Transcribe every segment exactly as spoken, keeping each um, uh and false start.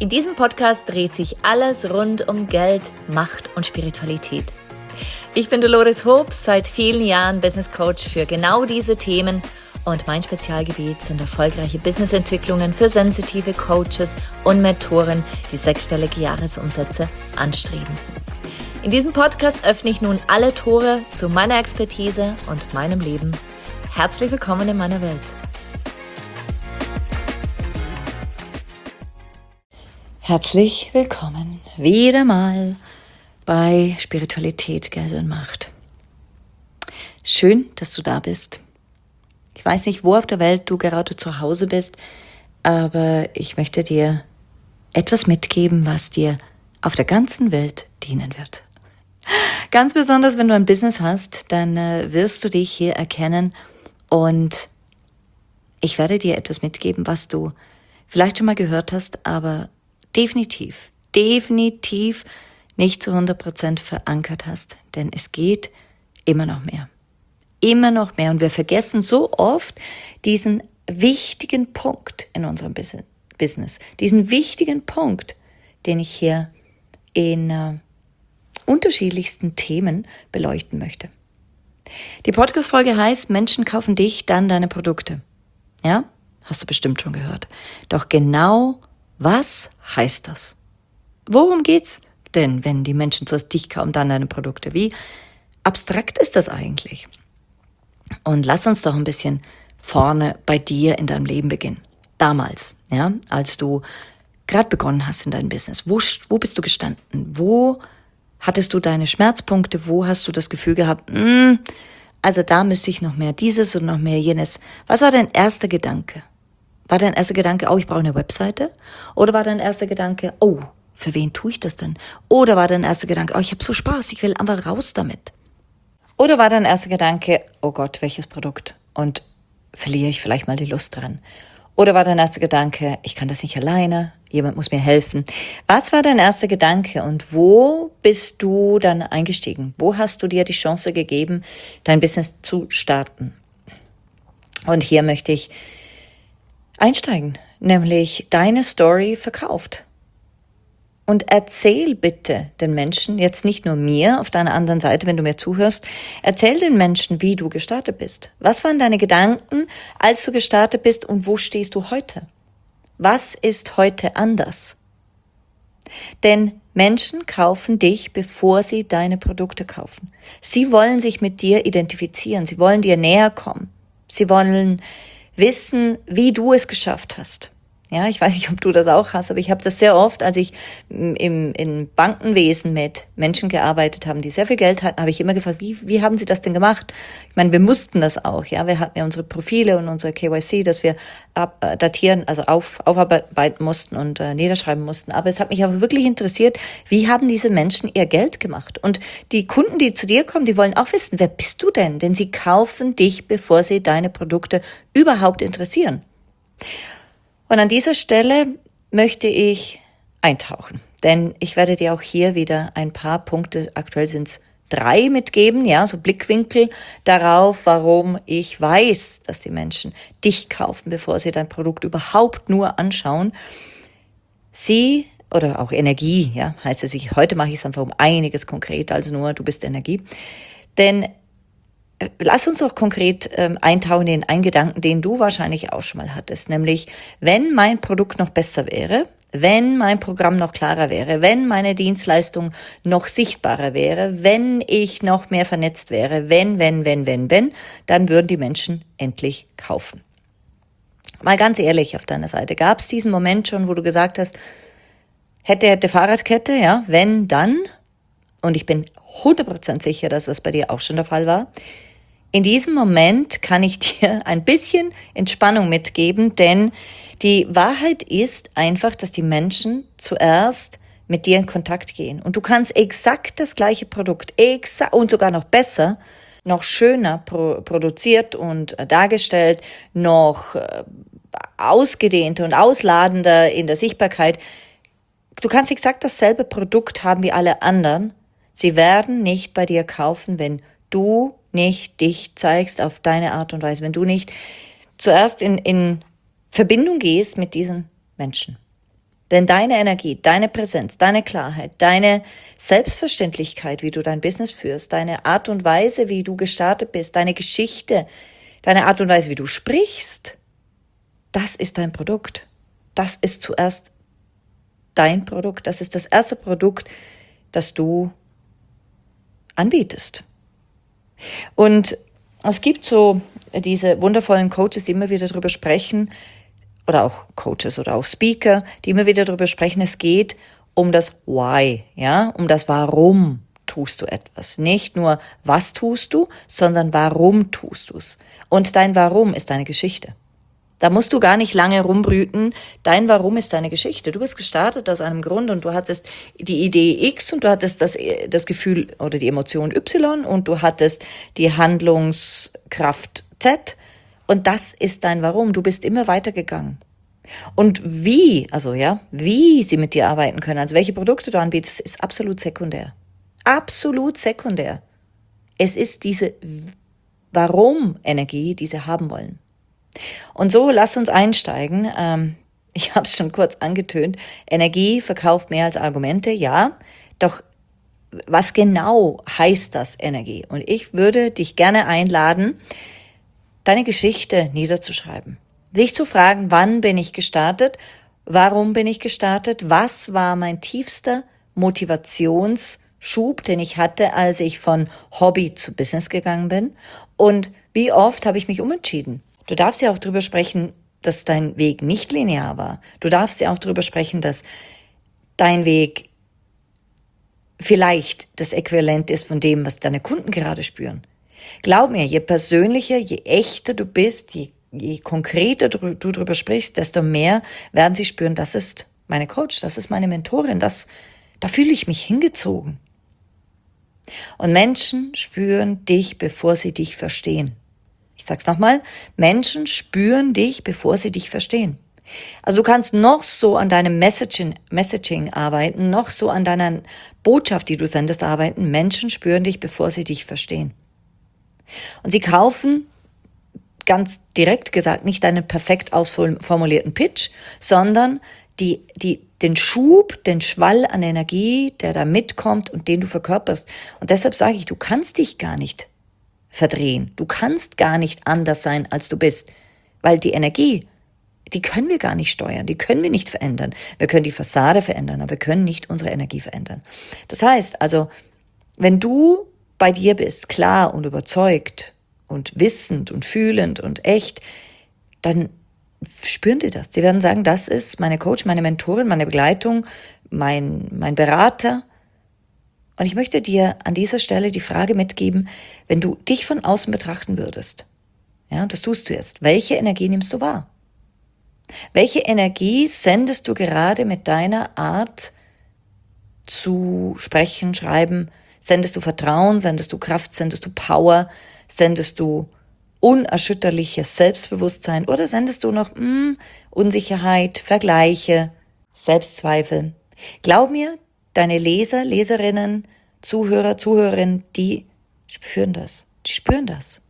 In diesem Podcast dreht sich alles rund um Geld, Macht und Spiritualität. Ich bin Dolores Hobbs, seit vielen Jahren Business Coach für genau diese Themen und mein Spezialgebiet sind erfolgreiche Businessentwicklungen für sensitive Coaches und Mentoren, die sechsstellige Jahresumsätze anstreben. In diesem Podcast öffne ich nun alle Tore zu meiner Expertise und meinem Leben. Herzlich willkommen in meiner Welt. Herzlich willkommen wieder mal bei Spiritualität, Geld und Macht. Schön, dass du da bist. Ich weiß nicht, wo auf der Welt du gerade zu Hause bist, aber ich möchte dir etwas mitgeben, was dir auf der ganzen Welt dienen wird. Ganz besonders, wenn du ein Business hast, dann äh, wirst du dich hier erkennen und ich werde dir etwas mitgeben, was du vielleicht schon mal gehört hast, aber definitiv, definitiv nicht zu hundert Prozent verankert hast, denn es geht immer noch mehr. Immer noch mehr. Und wir vergessen so oft diesen wichtigen Punkt in unserem Business, diesen wichtigen Punkt, den ich hier in äh, unterschiedlichsten Themen beleuchten möchte. Die Podcast-Folge heißt, Menschen kaufen dich, dann deine Produkte. Ja, hast du bestimmt schon gehört. Doch genau was heißt das? Worum geht's denn, wenn die Menschen zuerst dich kaufen, dann deine Produkte? Wie abstrakt ist das eigentlich? Und lass uns doch ein bisschen vorne bei dir in deinem Leben beginnen. Damals, ja, als du gerade begonnen hast in deinem Business. Wo, wo bist du gestanden? Wo hattest du deine Schmerzpunkte? Wo hast du das Gefühl gehabt, mh, also da müsste ich noch mehr dieses und noch mehr jenes. Was war dein erster Gedanke? War dein erster Gedanke, oh, ich brauche eine Webseite? Oder war dein erster Gedanke, oh, für wen tue ich das denn? Oder war dein erster Gedanke, oh, ich habe so Spaß, ich will einfach raus damit? Oder war dein erster Gedanke, oh Gott, welches Produkt? Und verliere ich vielleicht mal die Lust dran? Oder war dein erster Gedanke, ich kann das nicht alleine, jemand muss mir helfen? Was war dein erster Gedanke und wo bist du dann eingestiegen? Wo hast du dir die Chance gegeben, dein Business zu starten? Und hier möchte ich einsteigen, nämlich deine Story verkauft. Und erzähl bitte den Menschen, jetzt nicht nur mir auf deiner anderen Seite, wenn du mir zuhörst, erzähl den Menschen, wie du gestartet bist. Was waren deine Gedanken, als du gestartet bist und wo stehst du heute? Was ist heute anders? Denn Menschen kaufen dich, bevor sie deine Produkte kaufen. Sie wollen sich mit dir identifizieren, sie wollen dir näher kommen. Sie wollen wissen, wie du es geschafft hast. Ja, ich weiß nicht, ob du das auch hast, aber ich habe das sehr oft, als ich im, im Bankenwesen mit Menschen gearbeitet habe, die sehr viel Geld hatten, habe ich immer gefragt, wie, wie haben sie das denn gemacht? Ich meine, wir mussten das auch, ja, wir hatten ja unsere Profile und unsere K Y C, dass wir ab, äh, datieren, also auf, aufarbeiten mussten und äh, niederschreiben mussten. Aber es hat mich aber wirklich interessiert, wie haben diese Menschen ihr Geld gemacht? Und die Kunden, die zu dir kommen, die wollen auch wissen, wer bist du denn? Denn sie kaufen dich, bevor sie deine Produkte überhaupt interessieren. Und an dieser Stelle möchte ich eintauchen, denn ich werde dir auch hier wieder ein paar Punkte, aktuell sind es drei, mitgeben, ja, so Blickwinkel darauf, warum ich weiß, dass die Menschen dich kaufen, bevor sie dein Produkt überhaupt nur anschauen. Sie, oder auch Energie, ja, heißt es, ich, heute mache ich es einfach um einiges konkreter als nur, du bist Energie, denn lass uns doch konkret ähm, eintauchen in einen Gedanken, den du wahrscheinlich auch schon mal hattest, nämlich wenn mein Produkt noch besser wäre, wenn mein Programm noch klarer wäre, wenn meine Dienstleistung noch sichtbarer wäre, wenn ich noch mehr vernetzt wäre, wenn, wenn, wenn, wenn, wenn, dann würden die Menschen endlich kaufen. Mal ganz ehrlich auf deiner Seite, gab es diesen Moment schon, wo du gesagt hast, hätte, hätte Fahrradkette, ja, wenn, dann, und ich bin hundert Prozent sicher, dass das bei dir auch schon der Fall war. In diesem Moment kann ich dir ein bisschen Entspannung mitgeben, denn die Wahrheit ist einfach, dass die Menschen zuerst mit dir in Kontakt gehen. Und du kannst exakt das gleiche Produkt, exakt und sogar noch besser, noch schöner pro, produziert und äh, dargestellt, noch äh, ausgedehnter und ausladender in der Sichtbarkeit. Du kannst exakt dasselbe Produkt haben wie alle anderen. Sie werden nicht bei dir kaufen, wenn du nicht dich zeigst auf deine Art und Weise, wenn du nicht zuerst in, in Verbindung gehst mit diesen Menschen. Denn deine Energie, deine Präsenz, deine Klarheit, deine Selbstverständlichkeit, wie du dein Business führst, deine Art und Weise, wie du gestartet bist, deine Geschichte, deine Art und Weise, wie du sprichst, das ist dein Produkt. Das ist zuerst dein Produkt. Das ist das erste Produkt, das du anbietest. Und es gibt so diese wundervollen Coaches, die immer wieder darüber sprechen, oder auch Coaches oder auch Speaker, die immer wieder darüber sprechen, es geht um das Why, ja, um das Warum tust du etwas. Nicht nur, was tust du, sondern warum tust du es. Und dein Warum ist deine Geschichte. Da musst du gar nicht lange rumbrüten. Dein Warum ist deine Geschichte. Du bist gestartet aus einem Grund und du hattest die Idee X und du hattest das, das Gefühl oder die Emotion Y und du hattest die Handlungskraft Z. Und das ist dein Warum. Du bist immer weitergegangen. Und wie, also ja, wie sie mit dir arbeiten können, also welche Produkte du anbietest, ist absolut sekundär. Absolut sekundär. Es ist diese Warum-Energie, die sie haben wollen. Und so, lass uns einsteigen. Ähm, ich habe es schon kurz angetönt. Energie verkauft mehr als Argumente, ja. Doch was genau heißt das Energie? Und ich würde dich gerne einladen, deine Geschichte niederzuschreiben. Dich zu fragen, wann bin ich gestartet? Warum bin ich gestartet? Was war mein tiefster Motivationsschub, den ich hatte, als ich von Hobby zu Business gegangen bin? Und wie oft habe ich mich umentschieden? Du darfst ja auch darüber sprechen, dass dein Weg nicht linear war. Du darfst ja auch darüber sprechen, dass dein Weg vielleicht das Äquivalent ist von dem, was deine Kunden gerade spüren. Glaub mir, je persönlicher, je echter du bist, je, je konkreter du, du darüber sprichst, desto mehr werden sie spüren, das ist meine Coach, das ist meine Mentorin, das, da fühle ich mich hingezogen. Und Menschen spüren dich, bevor sie dich verstehen. Ich sag's nochmal, Menschen spüren dich, bevor sie dich verstehen. Also du kannst noch so an deinem Messaging, Messaging arbeiten, noch so an deiner Botschaft, die du sendest, arbeiten. Menschen spüren dich, bevor sie dich verstehen. Und sie kaufen, ganz direkt gesagt, nicht deinen perfekt ausformulierten Pitch, sondern die, die, den Schub, den Schwall an Energie, der da mitkommt und den du verkörperst. Und deshalb sage ich, du kannst dich gar nicht verdrehen. Du kannst gar nicht anders sein, als du bist. Weil die Energie, die können wir gar nicht steuern, die können wir nicht verändern. Wir können die Fassade verändern, aber wir können nicht unsere Energie verändern. Das heißt also, wenn du bei dir bist, klar und überzeugt und wissend und fühlend und echt, dann spüren die das. Sie werden sagen, das ist meine Coach, meine Mentorin, meine Begleitung, mein, mein Berater. Und ich möchte dir an dieser Stelle die Frage mitgeben, wenn du dich von außen betrachten würdest, ja, das tust du jetzt, welche Energie nimmst du wahr? Welche Energie sendest du gerade mit deiner Art zu sprechen, schreiben? Sendest du Vertrauen, sendest du Kraft, sendest du Power, sendest du unerschütterliches Selbstbewusstsein oder sendest du noch mh, Unsicherheit, Vergleiche, Selbstzweifel? Glaub mir, deine Leser, Leserinnen, Zuhörer, Zuhörerinnen, die spüren das, die spüren das.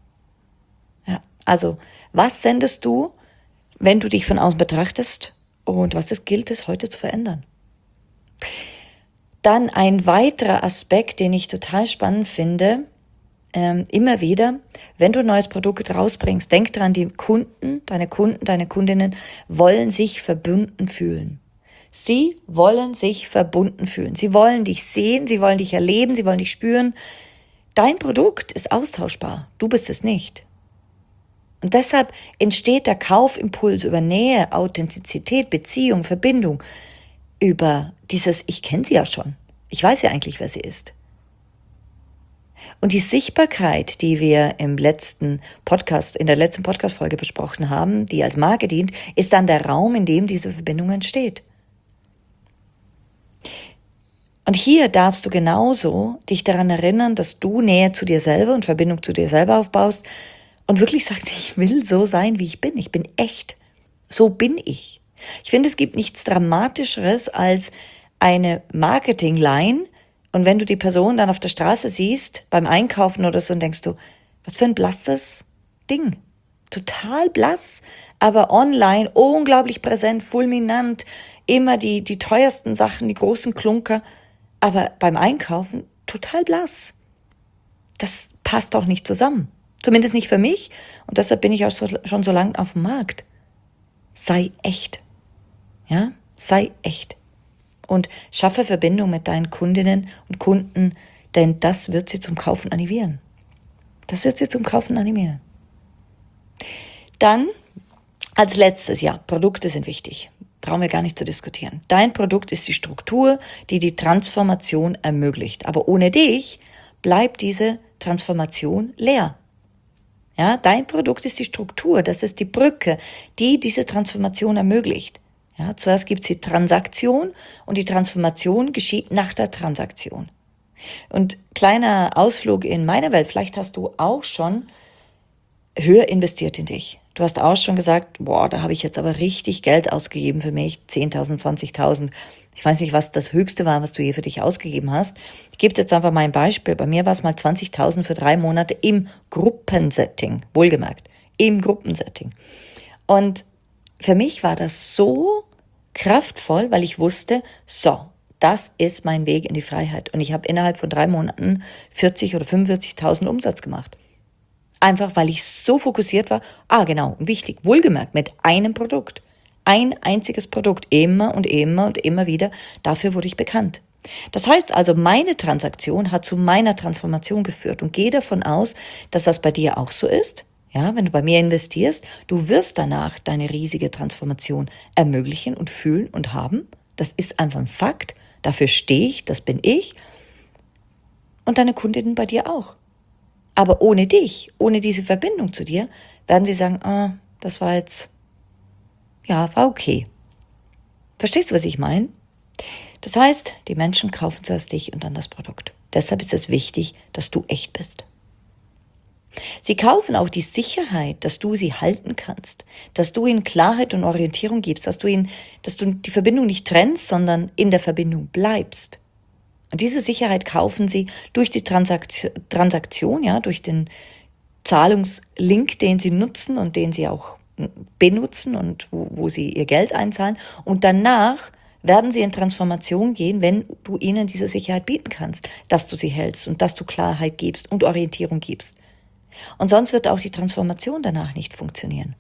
Ja, also was sendest du, wenn du dich von außen betrachtest und was es gilt es heute zu verändern? Dann ein weiterer Aspekt, den ich total spannend finde, ähm, immer wieder, wenn du ein neues Produkt rausbringst, denk dran, die Kunden, deine Kunden, deine Kundinnen wollen sich verbunden fühlen. Sie wollen sich verbunden fühlen. Sie wollen dich sehen, sie wollen dich erleben, sie wollen dich spüren. Dein Produkt ist austauschbar, du bist es nicht. Und deshalb entsteht der Kaufimpuls über Nähe, Authentizität, Beziehung, Verbindung, über dieses, ich kenne sie ja schon. Ich weiß ja eigentlich, wer sie ist. Und die Sichtbarkeit, die wir im letzten Podcast, in der letzten Podcast-Folge besprochen haben, die als Marke dient, ist dann der Raum, in dem diese Verbindung entsteht. Und hier darfst du genauso dich daran erinnern, dass du Nähe zu dir selber und Verbindung zu dir selber aufbaust und wirklich sagst, ich will so sein, wie ich bin. Ich bin echt. So bin ich. Ich finde, es gibt nichts Dramatischeres als eine Marketingline. Und wenn du die Person dann auf der Straße siehst, beim Einkaufen oder so, und denkst du, was für ein blasses Ding. total blass, aber online unglaublich präsent, fulminant, immer die, die teuersten Sachen, die großen Klunker, aber beim Einkaufen total blass. Das passt doch nicht zusammen. Zumindest nicht für mich und deshalb bin ich auch so, schon so lange auf dem Markt. Sei echt. Ja, sei echt. Und schaffe Verbindung mit deinen Kundinnen und Kunden, denn das wird sie zum Kaufen animieren. Das wird sie zum Kaufen animieren. Dann als letztes, ja, Produkte sind wichtig. Brauchen wir gar nicht zu diskutieren. Dein Produkt ist die Struktur, die die Transformation ermöglicht. Aber ohne dich bleibt diese Transformation leer. Ja, dein Produkt ist die Struktur, das ist die Brücke, die diese Transformation ermöglicht. Ja, zuerst gibt es die Transaktion und die Transformation geschieht nach der Transaktion. Und kleiner Ausflug in meine Welt, vielleicht hast du auch schon höher investiert in dich. Du hast auch schon gesagt, boah, da habe ich jetzt aber richtig Geld ausgegeben für mich, zehntausend, zwanzigtausend. Ich weiß nicht, was das Höchste war, was du je für dich ausgegeben hast. Ich gebe dir jetzt einfach mal ein Beispiel. Bei mir war es mal zwanzigtausend für drei Monate im Gruppensetting, wohlgemerkt, im Gruppensetting. Und für mich war das so kraftvoll, weil ich wusste, so, das ist mein Weg in die Freiheit. Und ich habe innerhalb von drei Monaten vierzig oder fünfundvierzigtausend Umsatz gemacht. Einfach, weil ich so fokussiert war. Ah, genau, wichtig, wohlgemerkt, mit einem Produkt. Ein einziges Produkt, immer und immer und immer wieder. Dafür wurde ich bekannt. Das heißt also, meine Transaktion hat zu meiner Transformation geführt. Und gehe davon aus, dass das bei dir auch so ist. Ja, wenn du bei mir investierst, du wirst danach deine riesige Transformation ermöglichen und fühlen und haben. Das ist einfach ein Fakt. Dafür stehe ich, das bin ich. Und deine Kundinnen bei dir auch. Aber ohne dich, ohne diese Verbindung zu dir, werden sie sagen, ah, das war jetzt, ja, war okay. Verstehst du, was ich meine? Das heißt, die Menschen kaufen zuerst dich und dann das Produkt. Deshalb ist es wichtig, dass du echt bist. Sie kaufen auch die Sicherheit, dass du sie halten kannst, dass du ihnen Klarheit und Orientierung gibst, dass du ihnen, dass du die Verbindung nicht trennst, sondern in der Verbindung bleibst. Und diese Sicherheit kaufen sie durch die Transaktion, Transaktion, ja, durch den Zahlungslink, den sie nutzen und den sie auch benutzen und wo, wo sie ihr Geld einzahlen. Und danach werden sie in Transformation gehen, wenn du ihnen diese Sicherheit bieten kannst, dass du sie hältst und dass du Klarheit gibst und Orientierung gibst. Und sonst wird auch die Transformation danach nicht funktionieren.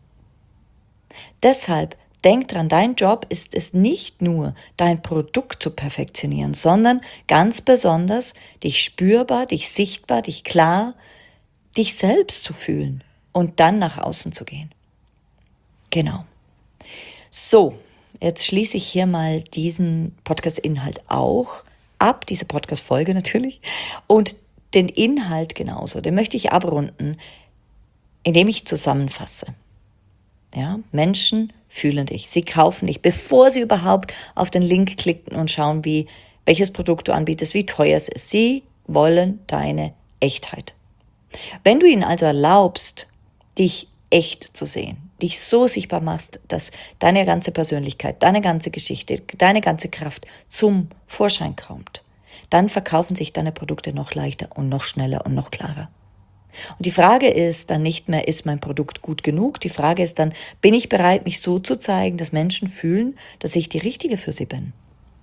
Deshalb denk dran, dein Job ist es nicht nur, dein Produkt zu perfektionieren, sondern ganz besonders, dich spürbar, dich sichtbar, dich klar, dich selbst zu fühlen und dann nach außen zu gehen. Genau. So, jetzt schließe ich hier mal diesen Podcast-Inhalt auch ab, diese Podcast-Folge natürlich, und den Inhalt genauso, den möchte ich abrunden, indem ich zusammenfasse. Ja, Menschen fühlen dich, sie kaufen dich, bevor sie überhaupt auf den Link klicken und schauen, wie, welches Produkt du anbietest, wie teuer es ist. Sie wollen deine Echtheit. Wenn du ihnen also erlaubst, dich echt zu sehen, dich so sichtbar machst, dass deine ganze Persönlichkeit, deine ganze Geschichte, deine ganze Kraft zum Vorschein kommt, dann verkaufen sich deine Produkte noch leichter und noch schneller und noch klarer. Und die Frage ist dann nicht mehr, ist mein Produkt gut genug? Die Frage ist dann, bin ich bereit, mich so zu zeigen, dass Menschen fühlen, dass ich die Richtige für sie bin?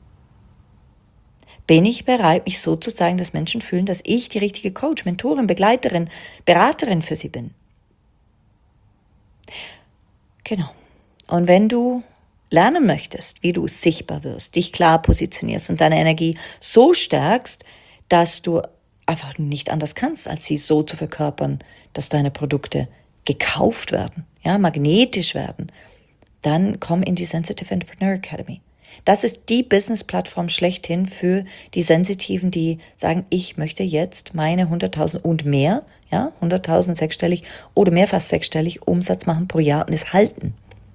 Bin ich bereit, mich so zu zeigen, dass Menschen fühlen, dass ich die richtige Coach, Mentorin, Begleiterin, Beraterin für sie bin? Genau. Und wenn du lernen möchtest, wie du sichtbar wirst, dich klar positionierst und deine Energie so stärkst, dass du einfach nicht anders kannst, als sie so zu verkörpern, dass deine Produkte gekauft werden, ja, magnetisch werden, dann komm in die Sensitive Entrepreneur Academy. Das ist die Business-Plattform schlechthin für die Sensitiven, die sagen, ich möchte jetzt meine hunderttausend und mehr, ja, hunderttausend sechsstellig oder mehrfach sechsstellig Umsatz machen pro Jahr und es halten.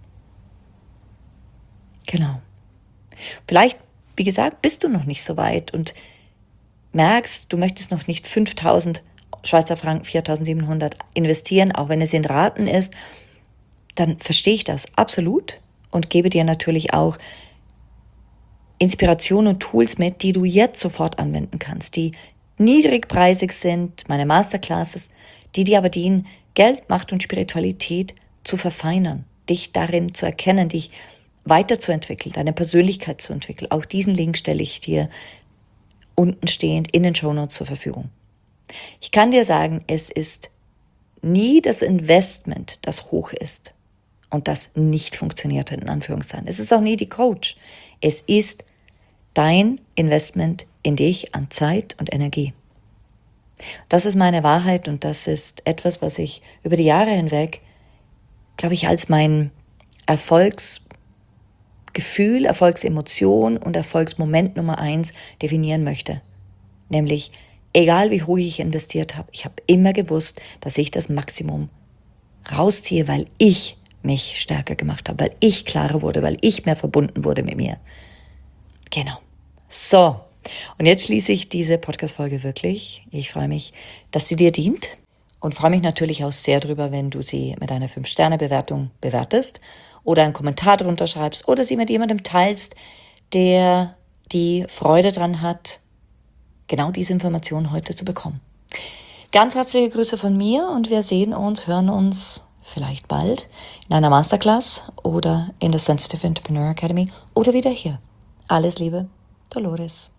Genau. Vielleicht, wie gesagt, bist du noch nicht so weit und merkst, du möchtest noch nicht fünftausend Schweizer Franken, viertausendsiebenhundert investieren, auch wenn es in Raten ist, dann verstehe ich das absolut und gebe dir natürlich auch Inspiration und Tools mit, die du jetzt sofort anwenden kannst, die niedrigpreisig sind, meine Masterclasses, die dir aber dienen, Geld, Macht und Spiritualität zu verfeinern, dich darin zu erkennen, dich weiterzuentwickeln, deine Persönlichkeit zu entwickeln. Auch diesen Link stelle ich dir unten stehend in den Shownotes zur Verfügung. Ich kann dir sagen, es ist nie das Investment, das hoch ist und das nicht funktioniert, in Anführungszeichen. Es ist auch nie die Coach. Es ist dein Investment in dich an Zeit und Energie. Das ist meine Wahrheit und das ist etwas, was ich über die Jahre hinweg, glaube ich, als mein Erfolgsgefühl, Erfolgsemotion und Erfolgsmoment Nummer eins definieren möchte. Nämlich, egal wie hoch ich investiert habe, ich habe immer gewusst, dass ich das Maximum rausziehe, weil ich mich stärker gemacht habe, weil ich klarer wurde, weil ich mehr verbunden wurde mit mir. Genau. So, und jetzt schließe ich diese Podcast-Folge wirklich. Ich freue mich, dass sie dir dient und freue mich natürlich auch sehr drüber, wenn du sie mit einer fünf Sterne Bewertung bewertest oder einen Kommentar drunter schreibst oder sie mit jemandem teilst, der die Freude dran hat, genau diese Information heute zu bekommen. Ganz herzliche Grüße von mir und wir sehen uns, hören uns vielleicht bald in einer Masterclass oder in der Sensitive Entrepreneur Academy oder wieder hier. Alles Liebe, Dolores.